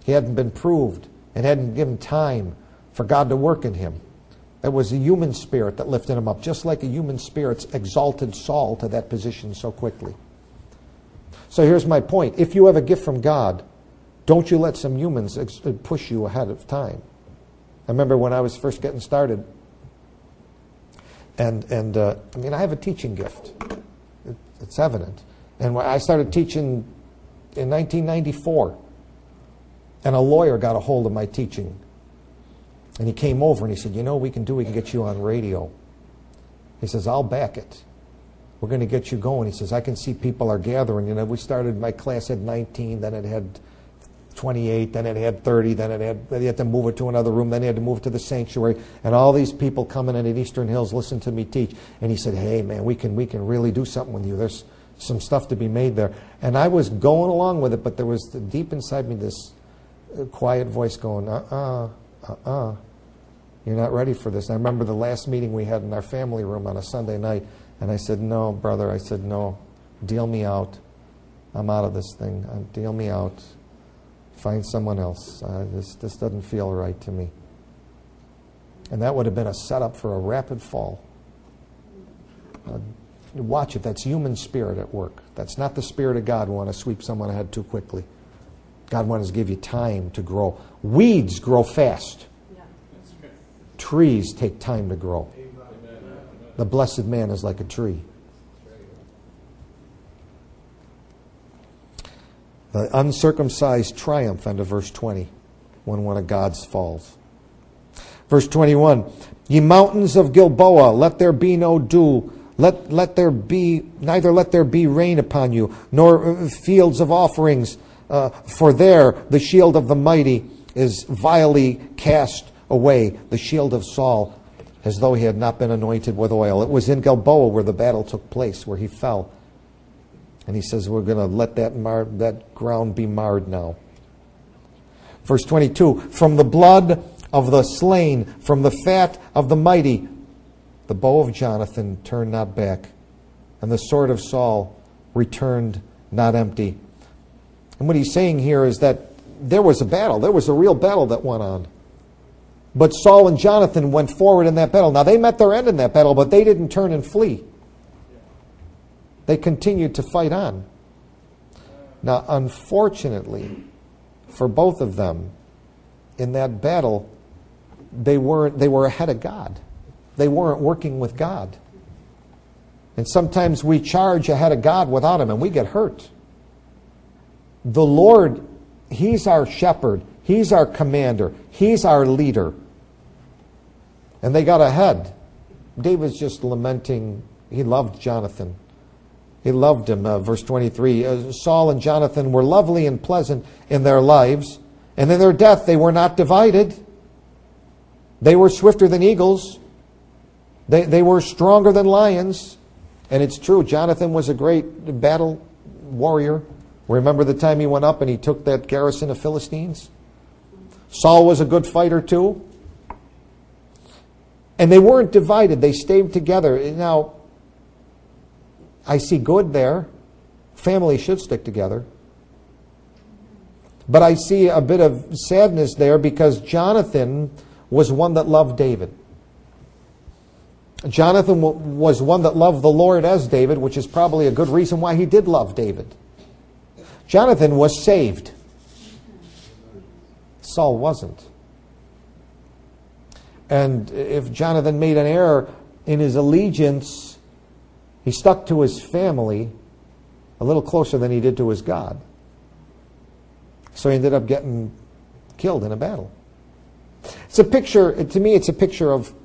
S1: He hadn't been proved and hadn't given time for God to work in him. It was a human spirit that lifted him up, just like a human spirit exalted Saul to that position so quickly. So here's my point. If you have a gift from God, don't you let some humans ex- push you ahead of time. I remember when I was first getting started, and, and uh, I mean, I have a teaching gift. It, it's evident. And when I started teaching in nineteen ninety-four, and a lawyer got a hold of my teaching. And he came over and he said, you know, we can do, we can get you on radio. He says, I'll back it. We're going to get you going. He says, I can see people are gathering. You know, we started, my class had nineteen, then it had twenty-eight, then it had thirty, then it had, then you had to move it to another room, then you had to move it to the sanctuary. And all these people coming in at Eastern Hills listen to me teach. And he said, hey, man, we can, we can really do something with you. There's some stuff to be made there. And I was going along with it, but there was deep inside me this quiet voice going, uh-uh. Uh-uh. You're not ready for this. I remember the last meeting we had in our family room on a Sunday night, and I said, no, brother, I said, no, deal me out. I'm out of this thing. Uh, deal me out. Find someone else. Uh, this, this doesn't feel right to me. And that would have been a setup for a rapid fall. Uh, watch it. That's human spirit at work. That's not the Spirit of God who want to sweep someone ahead too quickly. God wants to give you time to grow. Weeds grow fast. Yeah. Trees take time to grow. Amen. The blessed man is like a tree. The uncircumcised triumph under verse twenty when one of God's falls. Verse twenty-one, ye mountains of Gilboa, let there be no dew. Let, let there be, neither let there be rain upon you, nor fields of offerings. Uh, for there the shield of the mighty is vilely cast away, the shield of Saul, as though he had not been anointed with oil. It was in Gilboa where the battle took place, where he fell. And he says, we're going to let that, mar- that ground be marred now. Verse twenty-two, from the blood of the slain, from the fat of the mighty, the bow of Jonathan turned not back, and the sword of Saul returned not empty. And what he's saying here is that there was a battle. There was a real battle that went on. But Saul and Jonathan went forward in that battle. Now, they met their end in that battle, but they didn't turn and flee. They continued to fight on. Now, unfortunately, for both of them, in that battle, they weren't, they were ahead of God. They weren't working with God. And sometimes we charge ahead of God without Him, and we get hurt. The Lord, He's our shepherd. He's our commander. He's our leader. And they got ahead. David's just lamenting. He loved Jonathan. He loved him. Uh, verse twenty-three, uh, Saul and Jonathan were lovely and pleasant in their lives, and in their death they were not divided. They were swifter than eagles. They, they were stronger than lions. And it's true, Jonathan was a great battle warrior. Remember the time he went up and he took that garrison of Philistines? Saul was a good fighter too. And they weren't divided. They stayed together. Now, I see good there. Families should stick together. But I see a bit of sadness there because Jonathan was one that loved David. Jonathan was one that loved the Lord as David, which is probably a good reason why he did love David. Jonathan was saved. Saul wasn't. And if Jonathan made an error in his allegiance, he stuck to his family a little closer than he did to his God. So he ended up getting killed in a battle. It's a picture, to me, it's a picture of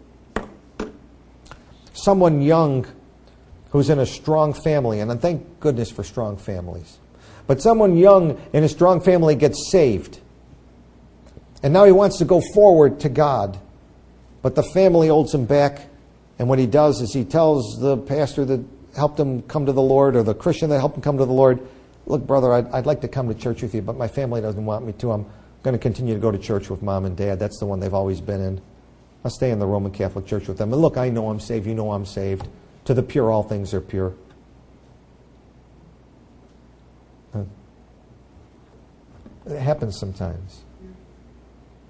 S1: someone young who's in a strong family, and thank goodness for strong families. But someone young in a strong family gets saved. And now he wants to go forward to God. But the family holds him back. And what he does is he tells the pastor that helped him come to the Lord, or the Christian that helped him come to the Lord, look, brother, I'd, I'd like to come to church with you, but my family doesn't want me to. I'm going to continue to go to church with mom and dad. That's the one they've always been in. I'll stay in the Roman Catholic Church with them. And look, I know I'm saved. You know I'm saved. To the pure, all things are pure. It happens sometimes.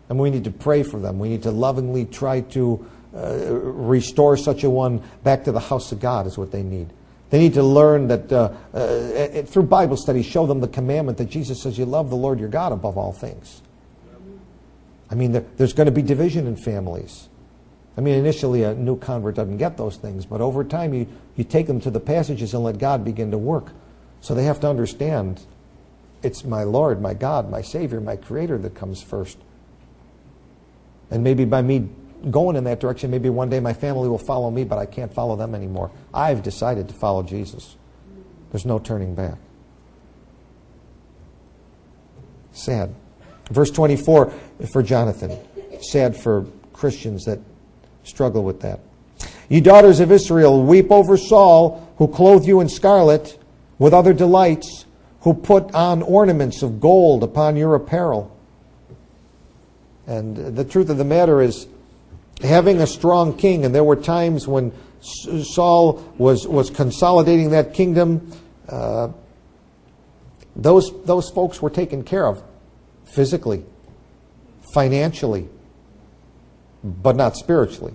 S1: And we need to pray for them. We need to lovingly try to uh, restore such a one back to the house of God is what they need. They need to learn that uh, uh, through Bible study, show them the commandment that Jesus says you love the Lord your God above all things. I mean, there, there's going to be division in families. I mean, initially a new convert doesn't get those things, but over time you, you take them to the passages and let God begin to work. So they have to understand it's my Lord, my God, my Savior, my Creator that comes first. And maybe by me going in that direction, maybe one day my family will follow me, but I can't follow them anymore. I've decided to follow Jesus. There's no turning back. Sad. Verse twenty-four for Jonathan. Sad for Christians that struggle with that. You daughters of Israel, weep over Saul, who clothed you in scarlet with other delights, who put on ornaments of gold upon your apparel. And the truth of the matter is, having a strong king, and there were times when Saul was, was consolidating that kingdom, uh, those, those folks were taken care of physically, financially, but not spiritually.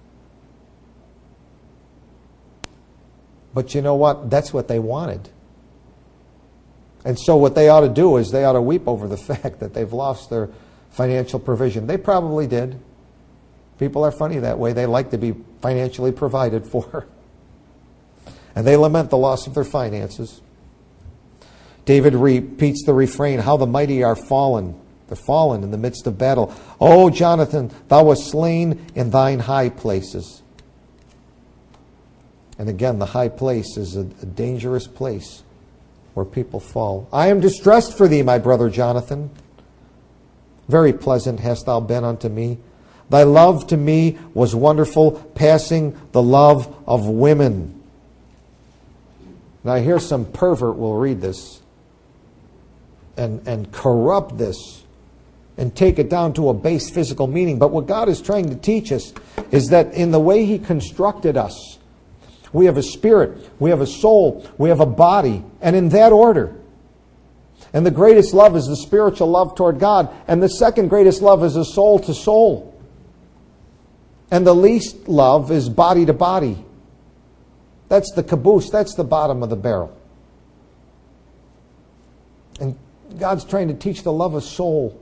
S1: But you know what? That's what they wanted. And so what they ought to do is they ought to weep over the fact that they've lost their financial provision. They probably did. People are funny that way. They like to be financially provided for. And they lament the loss of their finances. David repeats the refrain, how the mighty are fallen. They're fallen in the midst of battle. O Jonathan, thou wast slain in thine high places. And again, the high place is a, a dangerous place where people fall. I am distressed for thee, my brother Jonathan. Very pleasant hast thou been unto me. Thy love to me was wonderful, passing the love of women. Now here some pervert will read this and, and corrupt this and take it down to a base physical meaning. But what God is trying to teach us is that in the way He constructed us, we have a spirit, we have a soul, we have a body, and in that order. And the greatest love is the spiritual love toward God, and the second greatest love is a soul to soul. And the least love is body to body. That's the caboose, that's the bottom of the barrel. And God's trying to teach the love of soul.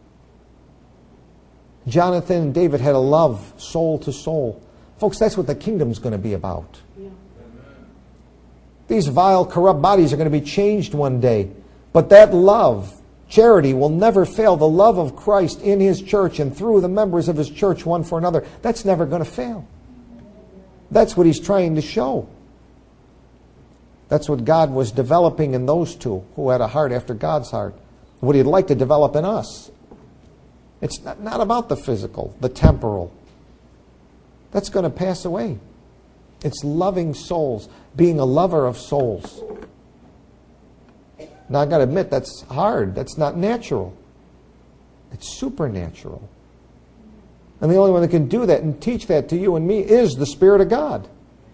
S1: Jonathan and David had a love, soul to soul. Folks, that's what the kingdom's going to be about. Yeah. These vile, corrupt bodies are going to be changed one day. But that love, charity, will never fail. The love of Christ in His church and through the members of His church one for another, that's never going to fail. That's what He's trying to show. That's what God was developing in those two who had a heart after God's heart. What He'd like to develop in us. It's not, not about the physical, the temporal. That's going to pass away. It's loving souls, being a lover of souls. Now, I've got to admit, that's hard. That's not natural. It's supernatural. And the only one that can do that and teach that to you and me is the Spirit of God.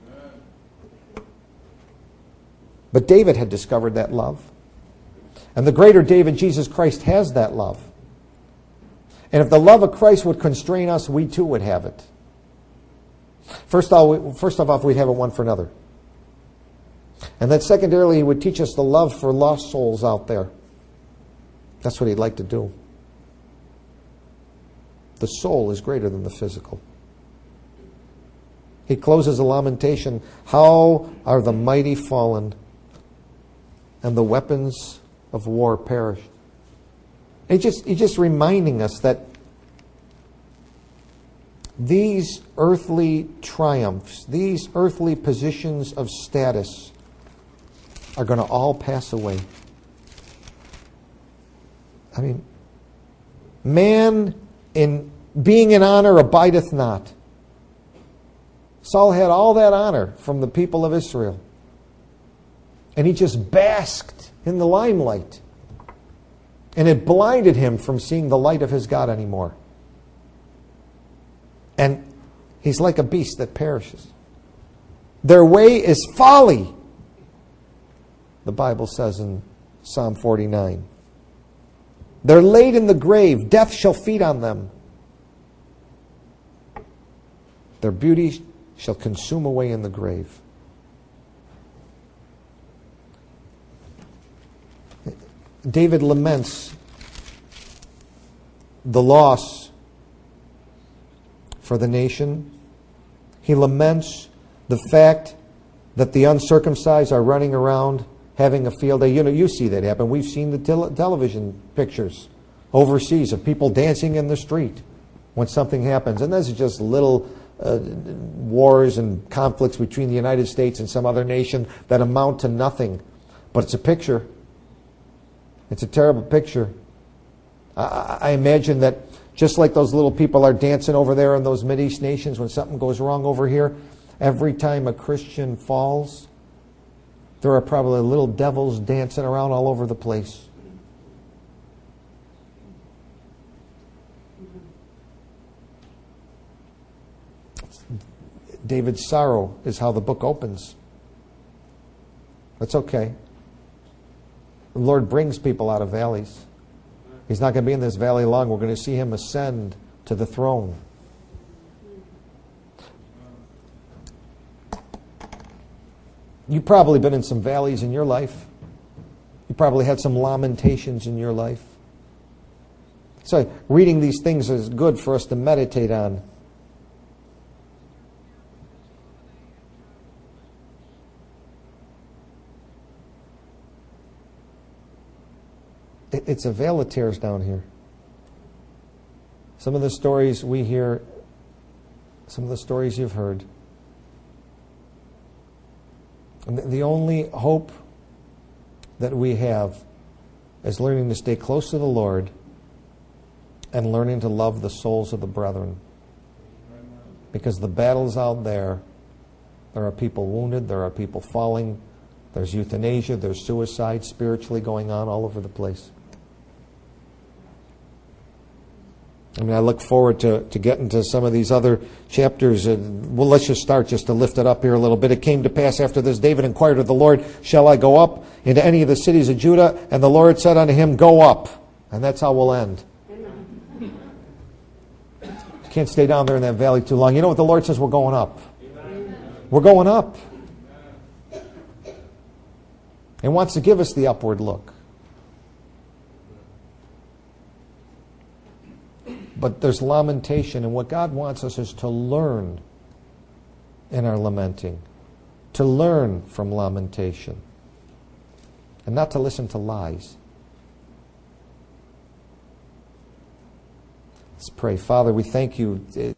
S1: But David had discovered that love. And the greater David, Jesus Christ, has that love. And if the love of Christ would constrain us, we too would have it. First of all, first of all, we'd have it one for another. And then secondarily, He would teach us the love for lost souls out there. That's what He'd like to do. The soul is greater than the physical. He closes a lamentation, how are the mighty fallen, and the weapons of war perished. He just, he's just reminding us that these earthly triumphs, these earthly positions of status are going to all pass away. I mean, man in being in honor abideth not. Saul had all that honor from the people of Israel. And he just basked in the limelight. And it blinded him from seeing the light of his God anymore. And he's like a beast that perishes. Their way is folly, the Bible says in Psalm forty-nine. They're laid in the grave. Death shall feed on them. Their beauty shall consume away in the grave. David laments the loss for the nation. He laments the fact that the uncircumcised are running around having a field day. You know, you see that happen. We've seen the tel- television pictures overseas of people dancing in the street when something happens. And this is just little uh, wars and conflicts between the United States and some other nation that amount to nothing. But it's a picture. It's a terrible picture. I, I imagine that just like those little people are dancing over there in those Mideast nations when something goes wrong over here, every time a Christian falls, there are probably little devils dancing around all over the place. David's sorrow is how the book opens. That's okay. The Lord brings people out of valleys. He's not going to be in this valley long. We're going to see Him ascend to the throne. You've probably been in some valleys in your life. You probably had some lamentations in your life. So reading these things is good for us to meditate on. It's a veil that tears down here. Some of the stories we hear, some of the stories you've heard. And the only hope that we have is learning to stay close to the Lord and learning to love the souls of the brethren. Because the battles out there, there are people wounded, there are people falling, there's euthanasia, there's suicide spiritually going on all over the place. I mean, I look forward to, to getting to some of these other chapters. Uh, well, let's just start just to lift it up here a little bit. It came to pass after this, David inquired of the Lord, shall I go up into any of the cities of Judah? And the Lord said unto him, go up. And that's how we'll end. You can't stay down there in that valley too long. You know what the Lord says? We're going up. We're going up. And wants to give us the upward look. But there's lamentation, and what God wants us is to learn in our lamenting, to learn from lamentation, and not to listen to lies. Let's pray. Father, we thank you.